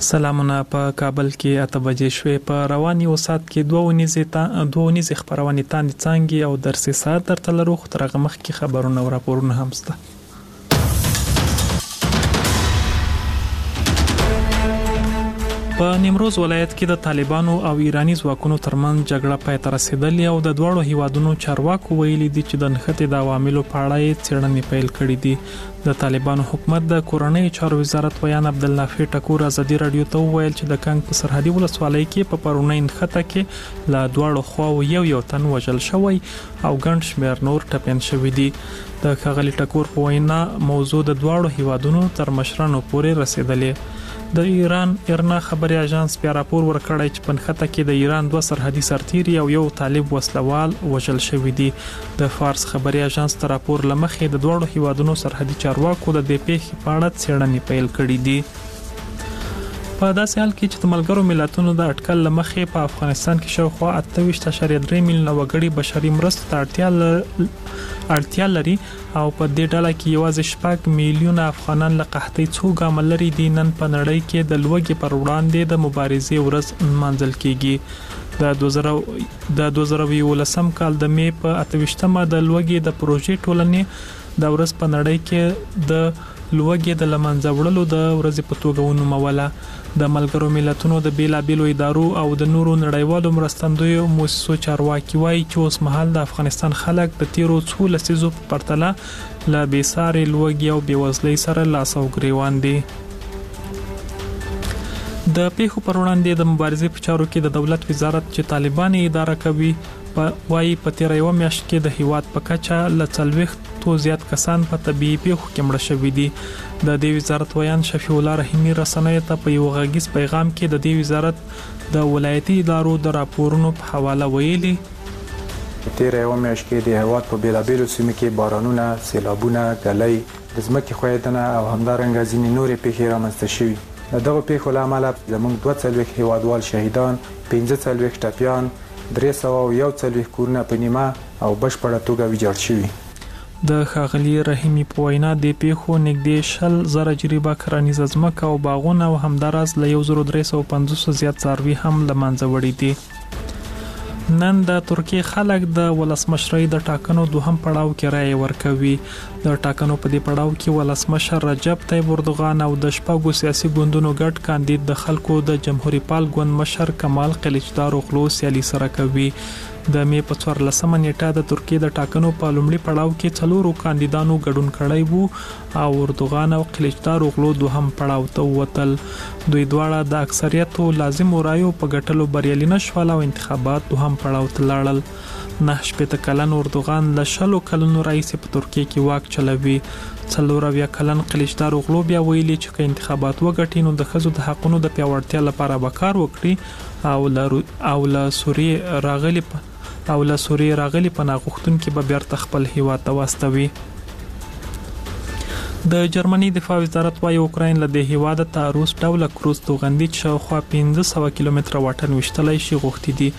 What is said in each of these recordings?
سلامونه. په کابل کې 8 بجې شوې. په رواني وسات کې 2 خبرونه تاندې څنګه او درسي ساعت درته لرو. خو تر هغه مخکې خبرونه او راپورونه هم شته. په نیمروز ولایت کې د طالبانو او ایرانی ځواکونو ترمنځ جګړه پای ته رسیدلې او د دوړو هیوادونو چارواکو ویلي دي چې د نښتې د عواملو په اړه څېړنې پیل کړې دي. د طالبانو حکومت د کورنۍ چارو وزارت ویان عبدالنافع ټکور ازادي رادیو ته وویل چې د کنګ په سرحدي ولسوالۍ کې په پرونی نښته کې لا دوړو خواو یو تن وژل شوی او ګڼ شمېر نور ټپیان شوي دي. د ښاغلي ټکور په وینا موضوع د دوړو هیوادونو تر مشرانو پورې رسیدلې. د ایران ارنا خبري اژانس بیا راپور ورکړی چې په نښته کې د ایران 2 سرحدي سرتیري او یو طالب وسلوال وژل شوی دي. د فارس خبري اژانس تر راپور لمخې د دوړو هیوادونو سرحدي چارواکو د دې پیښې په اړه څېړنې پیل کړې دي. په داسې حال کې چې د ملګرو ملتونو د اټکل لمخې په افغانستان کې شاوخوا 28.3 میلیونه وګړي بشري مرستو ته اړتیا لري او په دې ډله کې یوازې 6 میلیونه افغانان له قحطۍ څخه ګام لري دي. نن په نړۍ کې د لوږې پر وړاندې د مبارزې ورځ نمانځل کیږي. د 2011 کال د می په 28مه د لوږې د پروژې ټولنې د ورځ په نړۍ کې د لوږې د لمنځه وړلو د ورځې په توګه ونوموله. د ملګرو ملتونو د بیلابیلو ادارو او د نورو نړیوالو مرستندویو مؤسسو چارواکي وایي چې اوس مهال د افغانستان خلک د تیرو څو لسیزو په پرتله له بېسارې لوږې او بېوزلۍ سره لاس او ګریوان دي. د پیښو پر وړاندې د مبارزې په چارو کې د دولت وزارت چې طالبان اداره کوي وایي په تیر یو میاشت کې د هیواد په کچه له 40 زیات کسان په طبيعي پیښو کې مړه شوي دي. د دې وزارت ویان شفیع الله رحیمی رسنیو ته په یو غږیز پیغام کې د دې وزارت د ولایتي ادارو د راپورونو په حواله ویلي تیر یو میاشت کې د هیواد په بیلابیلو سیمو کې بارانونه، سیلابونه، ګلۍ، د ځمکې ښویدنه او همدارنګه ځینې نورې پیښې رامنځته شوي. د دغو پیښو له امله زموږ 42 هیوادوال شهیدان، 45 ټپیان، 341 کورونه په نیمه او بشپړه توګه ویجاړ شوي. د ښاغلي رحیمی په وینا د پیښو نږدې 10,000 جریبه کرنیزه ځمکه او باغونه او همداراز له 1350 زیات څاروي هم له منځه وړي دي. نن د ترکیې خلک د ولسمشرۍ د ټاکنو دوهم پړاو کې رائے ورکوي. د ټاکنو په دې پړاو کې ولسمشر رجب طیب اردوغان او د شپږو سیاسي ګوندونو ګډ کاندید د خلکو د جمهوریت پال ګوند مشر کمال قلیچدار اوغلو سیالي سره کوي. د می په 14 نیټه د ترکیې د ټاکنو په لومړي پړاو کې 4 کاندیدانو ګډون کړی وو او اردوغان او قلیچدار اوغلو دوهم پړاو ته ووتل. دوی دواړه د اکثریتو لازم رایو په ګټلو بریالي نشول او انتخابات دوهم پړاو ته لاړل. 9 کلن اردوغان له 20 کلونو راهیسې په ترکیې کې واک چلوي. 40 کلن قلیچدار اوغلو بیا ویلي چې که انتخابات وګټي نو د ښځو د حقونو د پیاوړتیا لپاره به کار وکړي او له سوریې راغلي پناه غوښتونکي به بیرته خپل هیواد ته واستوي. د جرمني دفاع وزارت وايي اوکراین له دې هیواده ته روس ډوله کروز توغندي چې شاوخوا 1500 کیلومتره واټن وشتلای شي غوښتي دي.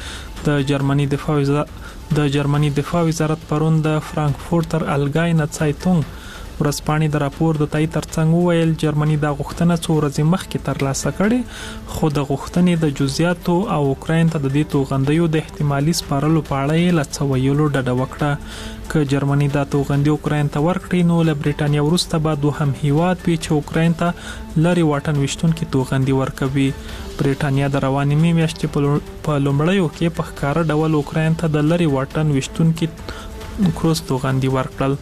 د جرمني دفاع وزارت پرون د فرانکفورتر الګاینه سایتونګ ورځپاڼې د راپور د تایید ترڅنګ وویل جرمني دا غوښتنه څو ورځې مخکې ترلاسه کړې خو د غوښتنې د جزئیاتو او اوکراین ته د دې توغندیو د احتمالي سپارلو په اړه یې له څه ویلو ډډه وکړه. که جرمني دا توغندي اوکراین ته ورکړي نو له برېټانیا وروسته به دوهم هیواد وي چې اوکراین ته لرې واټن وشتونکي توغندي ورکوي. برېټانیا د روانې میاشتې په لومړیو کې په ښکاره ډول اوکراین ته د لرې واټن وشتونکي کروز توغندي ورکړل.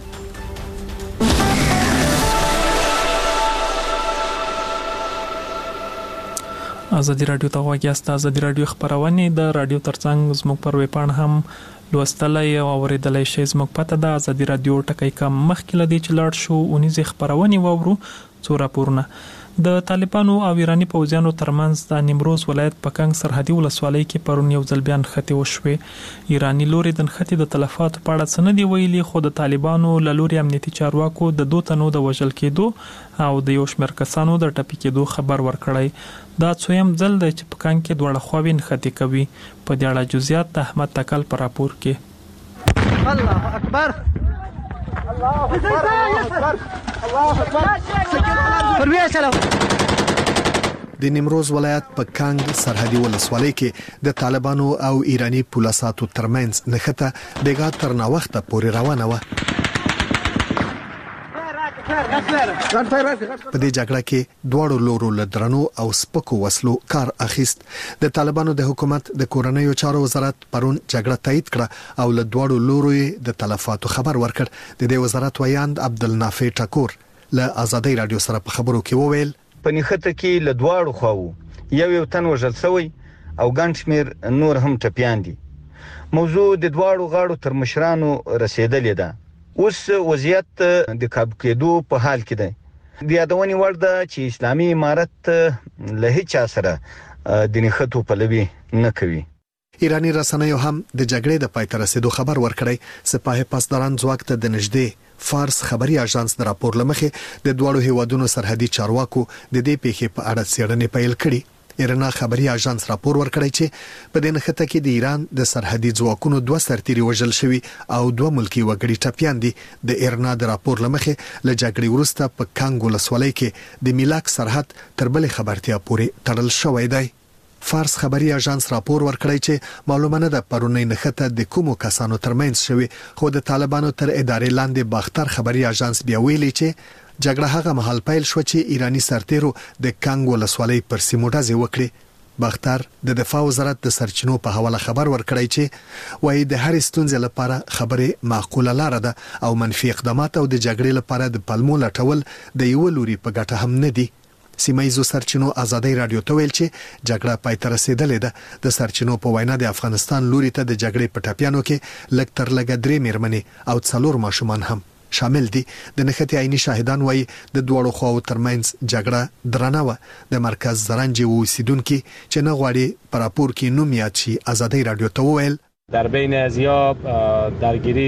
ازادي رادیو ته غواړئ ازادي رادیو خبرونه د رادیو ترڅنګ زموږ پر ویبپاڼه هم لوستلای او اوریدلای شئ. زموږ پته د ازادي رادیو ټکی کم مخکې لدی چې لاړ شو اونیزه خبرونه وورو څو راپورونه. د طالبانو او ایرانی پوځیانو ترمنځ د نیمروز ولایت په کنګ سرحدي ولسوالۍ کې پرون یو ځل بیا نښتې وشوې. ایرانی لوري د نښتې د تلفاتو په اړه څه نه دی ویلي خو د طالبانو له لوري امنیتي چارواکو د 2 تنو د وژل کېدو او د یو شمېر کسانو د ټپي کېدو خبر ورکړی. دا څویم ځل دی چې په کنګ کې دوړه خواوې نښتې کوي. په دې اړه جزئیات د احمد تکل په راپور کې. الله اکبر الله اکبر الله اکبر د نیمروز ولایت په کانګ سرحدي ولسوالۍ کې د طالبانو او ایرانی پولیساتو ترمنځ نښته بیګا تر ناوخته پورې روانه وه. په دې جګړه کې دواړو لورو له درنو او سپکو وسلو کار اخیست. د طالبانو د حکومت د کورنیو چارو وزارت پرون جګړه تایید کړه او له دواړو لورو د تلفاتو خبر ورکړ. د دې وزارت ویاند عبدالنافع ټکور له آزادۍ رادیو سره په خبرو کې وویل په نښته کې له دواړو خواو یو تن وژل شوی او ګڼ شمېر نور هم ټپیان دي. موضوع د دواړو غاړو تر مشرانو رسیدلې ده. اوس وضعیت د کابو کېدو په حال کې دی. د یادونې وړ ده چې اسلامي امارت له هیچا سره د نښتو پلوي نه کوي. ایرانی رسنیو هم د جګړې د پای ته رسیدو خبر ورکړی. سپاه پاسداران ځواک ته د نږدې فارس خبري اژانس د راپور لمخې د دوړو هیوادونو سرحدي چارواکو د دې پیښې په اړه څېړنې پیل کړي. ایرنا خبري اژانس راپور ورکړی چې په دې نښته کې د ایران د سرحدي ځواکونو 2 سرتیري وژل شوي او 2 ملکی وګړي ټپیان دي. د ایرنا د راپور لمخې له جګړې وروسته په کانګ ولسوالۍ کې د میلاک سرحد تر بلې خبرتیا پورې تړل شوی دی. فارس خبري اژانس راپور ورکړی چې معلومه نه ده پرونی نښته د کومو کسانو ترمنځ شوی، خو د طالبانو تر ادارې لاندې باختر خبري اژانس بیا ویلي چې جګړه هغه مهال پیل شو چې ایرانی سرتیرو د کانګ ولسوالۍ پر سیمو ډزې وکړې. باختر د دفاع وزارت د سرچینو په حواله خبر ورکړی چې وایي د هر ستونزې لپاره خبره معقوله لاره ده او منفي اقدامات او د جګړې لپاره د پلمو لټول د یو لوري په ګټه هم نه دي. سیمایزو سرچینو آزادۍ رادیو ته ویل چې جګړه پای ته رسیدلې ده. د سرچینو په وینا د افغانستان لوري ته د جګړې په ټاپیانو کې لږ تر لږه 3 میرمنې او 4 ماشومان هم شامل دي. د نښتې عیني شاهدان وایي د دوړو خواو ترمنځ جګړه درنه وه. د مرکز زرنج اوسیدونکو چې نه غواړي په راپور کې نوم یاد شي آزادۍ رادیو ته وویل در بین ازیاب درگیری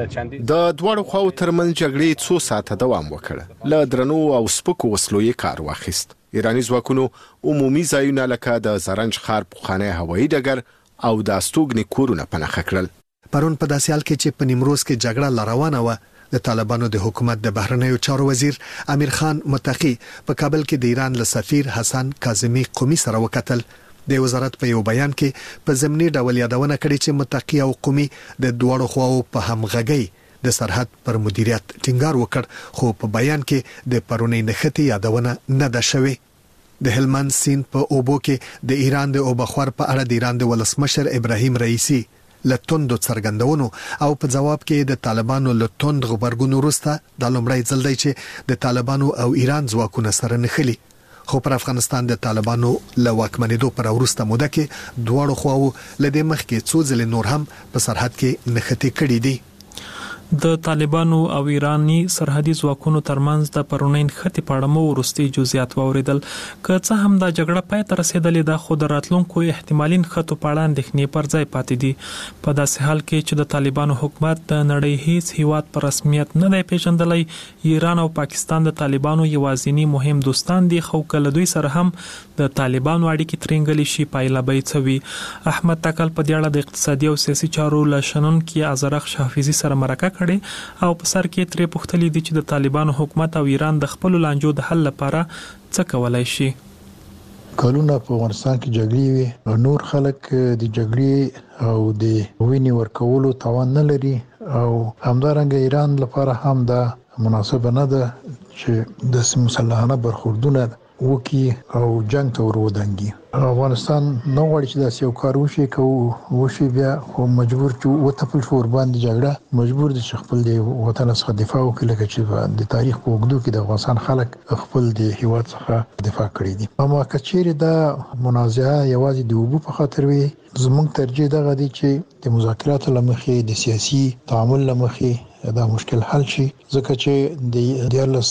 د دوړو خواو ترمنځ جګړې 2 ساعته دوام وکړ. له درنو او سپکو وسلو یې کار واخیست. ایرانی ځواکونو عمومي ځایونه لکه د زرنج ښار پخوانی هوایي ډګر او د استوګنې کورونه په نښه کړل. پرون په داسې حال کې چې په نیمروز کې جګړه روانه وه، د طالبانو د حکومت د بهرنیو چارو وزیر امیر خان متقی په کابل کې د ایران له سفیر حسن کاظمی قومي سره وکتل. د وزارت په یو بیان کې په ضمني ډول یادونه کړې چې متقی او قومي د دوړو خواو په همغږۍ د سرحد پر مدیریت ټینګار وکړ، خو په بیان کې د پرونی نښتې یادونه نه ده شوې. د هلمند سیند په اوبو کې د ایران د اوبخور په اړه د ایران د ولسمشر ابراهیم رئیسی لتوندو څرګندونو او په جواب کې د طالبانو لتوند غبرګون وروسته د لومړی ځل دی چې د طالبانو او ایران ځواکونه سره نښلي. خو پر افغانستان د طالبانو له واکمنېدو پر وروسته موده کې دواړو خواو له دې مخکې څو ځلې نور هم په سرحد کې نښتې کړې دي. د طالبانو او ایرانی سرحدي ځواکونو ترمنځ د پرونی نښتې په اړه مو وروستي جزئیات واوریدل. که څه هم دا جګړه پای ته رسیدلې ده، خو د راتلونکو احتمالي نښتو په اړه اندېښنې پر ځای پاتې دي. په داسې حال کې چې د طالبانو حکومت د نړۍ هیڅ هیواد په رسمیت نه دی پیژندلی، ایران او پاکستان د طالبانو یوازینی مهم دوستان دي، خو کله دوی سره هم د طالبانو اړیکې ترنګلې شي پایله به څه وي. احمد تکل په دې اړه د اقتصادي او سیاسي چارو له شنونکي ازرق حافظي سره مرکه کړي او په سر کې ترې پوښتلي دي چې د طالبانو حکومت او ایران د خپل لانجو د حل لپاره څه کولای شي. کلونه په افغانستان کې جګړې وي، نور خلک د جګړې او د وینې ورکولو توان نه لري او همدارنګه ایران لپاره هم دا مناسبه نه ده چې د مسلحانه برخوردونه وکي او جنگ ته ورودانګي. افغانستان نو غواړي چې داسې یو کار وشي بیا خو مجبور چې وتپل شو ور باندې جګړه مجبور دي چې خپل د وطن څخه دفاع وکړي، لکه چې د تاریخ په اوږدو کې د افغانستان خلک خپل د هیواد څخه دفاع کړي دي. اما کچېرې دا منازعه یوازې د اوبو په خاطر وي، زموږ ترجیح دغه دی چې د مذاکراتو لمخې د سیاسي تعامل لمخې دا مشکل حل شي، ځکه چې د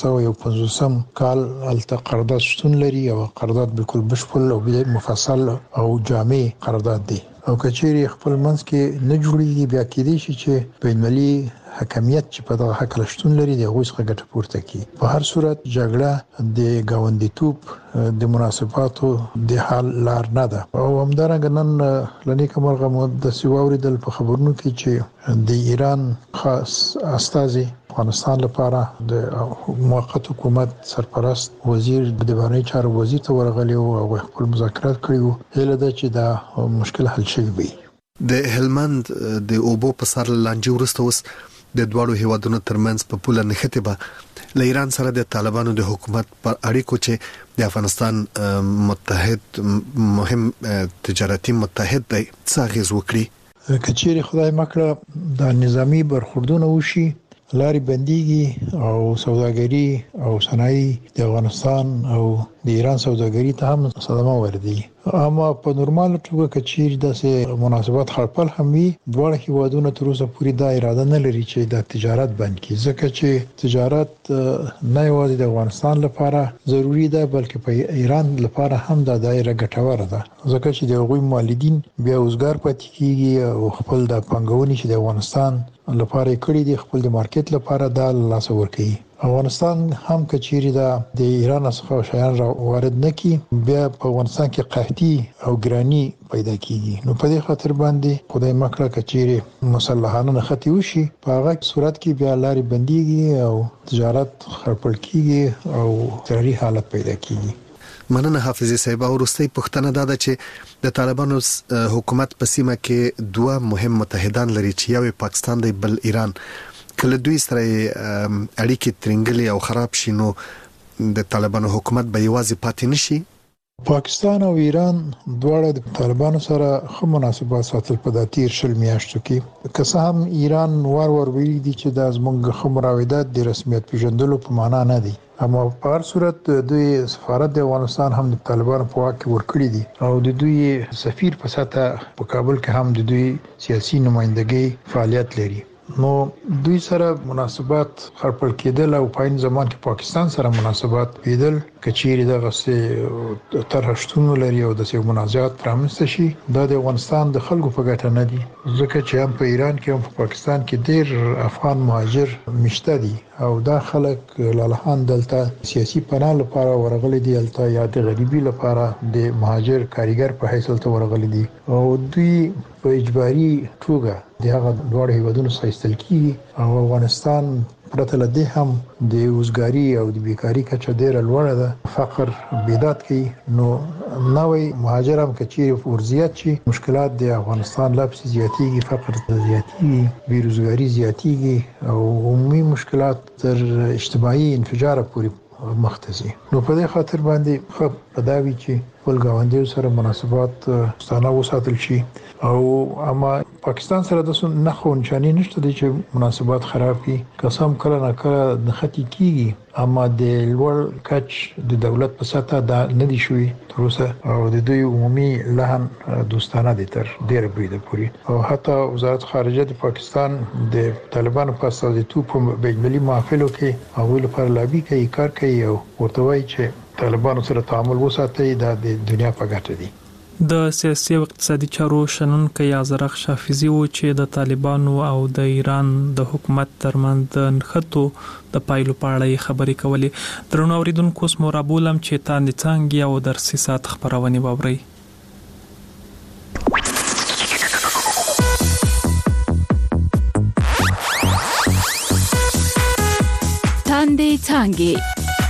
1950 کال الته قرارداد شتون لري او قرارداد بالکل بشپړ او مفصل او جامع قرارداد دی او کچېرې خپل منځ کې نه جوړیږي، بیا کېدای شي چې بین‌المللي حکمیت چې په دغه حق لشتون لري د هغوی څخه ګټه پورته کوي. په هر صورت جګړه د ګاونډیتوب د مناسباتو د حل لار نه ده. او همدارنګه نن لنیکه مرغه د سیواوریدل په خبرونو کې چې د ایران خاص استازي افغانستان لپاره د موقت حکومت سرپرست وزیر د بهرنی چارو وزیر ته ورغلی او خپل مذاکرات کړي وو. هله دا چې دا مشکل حل شي وي. د هلمند د اوبو په سر لاندې ورسته اوس د دواړو هیوادونو ترمنځ په پوله نښته به له ایران سره د طالبانو د حکومت پر اړیکو چې د افغانستان متحد مهم تجارتي متحد دی څه اغیز وکړي. کچېری خدای مکړه د نظامی برخوردونه وشي، لارې بنديږي او سوداګري او صنایع د افغانستان او د ایران سوداګري ته هم صدمه وردی. اما په نورمال توګه کچېری داسې مناسبات خپل هم وي، دواړه هیوادونه تر اوسه پورې دا اراده نه لري چې د تجارت بند کړي، ځکه چې تجارت نه یوازې د افغانستان لپاره ضروری ده بلکې په ایران لپاره هم دا دایره ګټوره ده، ځکه چې د هغوی مالدین بیا اوسګار پاتې کیږي او خپل د پنګونې چې د افغانستان لپاره کړی دی خپل د مارکیټ لپاره دا لاس ورکړي. افغانستان هم کچېری دا د ایران څخه شیان را وارد نکي، بیا په افغانستان کې قحطي او ګرانی پیدا کیږي. نو په دې خاطر باندې خدای مکړه کچېری مسلحانه نختی وشي، په هغه صورت کې بیا لارې بنديږي او تجارت خرپړ کیږي او ضروري حالت پیدا کیږي. مننه حافظ صاحب. ورستۍ پښتنه دا ده چې د طالبانو حکومت په سیمه کې دوه مهم متحدان لري چې یو پاکستان دی بل ایران. کله دوی سره اړیکې ترنګلې او خراب شي نو د طالبانو حکومت به یوازې پاتې نشي. پاکستان او ایران دواړه د طالبانو سره ښه مناسبات ساتل په د تیر شل میاشتو کې، که څه هم ایران وار ویلي دي چې د زموږ ښه مراودات د رسمیت پیژندلو په معنا نه دي، اما په هر صورت دوی سفارت د افغانستان هم د طالبانو په واک کې ورکړي دي او د دوی سفیر په سطح په کابل کې هم د دوی سیاسي نمائندګي فعالیت لري. نو دوی سره مناسبات خرپړ کېدل او په زمان کې پاکستان سره مناسبات پیدل کچېری دغه څه ترشتون لري او د څه منازعات پرامسته شي، دا د افغانستان د خلکو په ګټه نه دي، ځکه چې هم په ایران کې هم په پاکستان کې ډېر افغان مهاجر مشته دي او دا خلک لالهان دلته سیاسي پناه لپاره ورغلي دي، دلته یا د غریبي لپاره د مهاجر کاریګر په حیث ته ورغلي دي او دوی په اجباري توګه دغه دواړه هیوادونو سره ایستل کیږي او افغانستان پرته له دې هم د اوسګاری او د بیکاری کچه ډیره لوړه ده، فقر بیداد کوي. نو نوې مهاجر هم کچې ورزيات شي مشکلات د افغانستان لا پسې زیاتېږي، فقر زیاتېږي، بیروزګاری زیاتېږي او عمومي مشکلات تر اجتماعي انفجار پورې مختصي. نو په دې خاطر باندې خو پداوی چې خپل ګاونډیو سره مناسبات ستانه وساتل شي او اما پاکستان سره د نه خو نشانی نشته چې مناسبات خراب کی، قسم کله نه کله نختی کیږي، اما د لوړ کچ د دولت په سطح دا نه دي شوی تر اوسه او د دوی عمومي لحن دوستانه دي تر ډیره بریده پوری او حتی وزارت خارجه د پاکستان د طالبانو په استازیتوب په بین‌المللي محافلو کې هغوی لپاره لابي کوي، کار کوي او ورته وایي چې طالبانو سره تعامل وساتي دا د دنیا په ګټه دي. د سیاسي او اقتصادي چارو شنونکي آزرخ شافعي و چې د طالبانو او د ایران د حکومت ترمنځ د نښتو د پایلو په اړه خبرې کولې. درنو اوریدونکو اوس مو رابولم چې تاندې څنګه او درسي سات خبرونه واوري. تاندې څنګه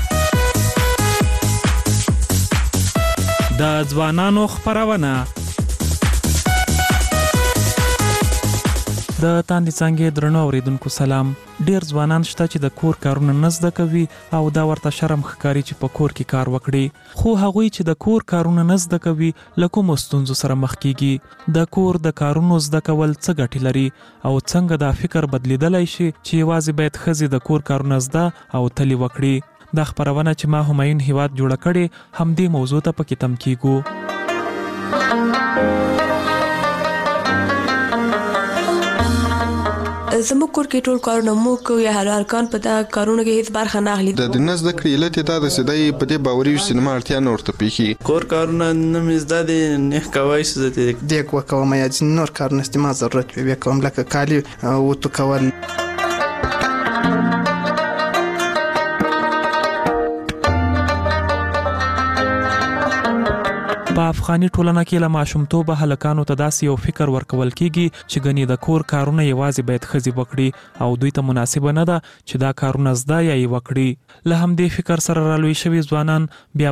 د ځوانانو خبرونه. د تاندې څنګه درنو اوریدونکو سلام. ډیر ځوانان شته چې د کور کارونه نه زده کوي او دا ورته شرم ښکاري چې په کور کې کار وکړي، خو هغوی چې د کور کارونه نه زده کوي له کومو ستونزو سره مخ کیږي. د کور د کارونو زده کول څه ګټې لري او څنګه دا فکر بدلیدلای شي چې یوازې باید ښځې د کور کارونه زده او تلی وکړي. دا خبرونه چې ما همایون هیواد جوړ کړي همدې موضوع ته پکې تم کیږو. زموږ کور کې ټول کارونه مو کوي، یا هلکان په دا کارونه کې هیڅ برخه نه اخلي. د دنیا زده کړې علت دا د سیدای په دې باوري سینما اړتیا نه ورته پیخي. کور کارونه نه مزده دي نه کوي څه دې د کومه یا نور کارونه استعمال ضرورت وي کوم لکه کالی او تو کول. په افغاني ټولنه کې له ماشومتوبه هلکانو ته داسې یو فکر ورکول کیږي چې ګنې د کور کارونه یوازې باید ښځې وکړي او دوی ته مناسبه نه ده چې دا کارونه زده یا یې وکړي. له همدې فکر سره رالوی شوي ځوانان بیا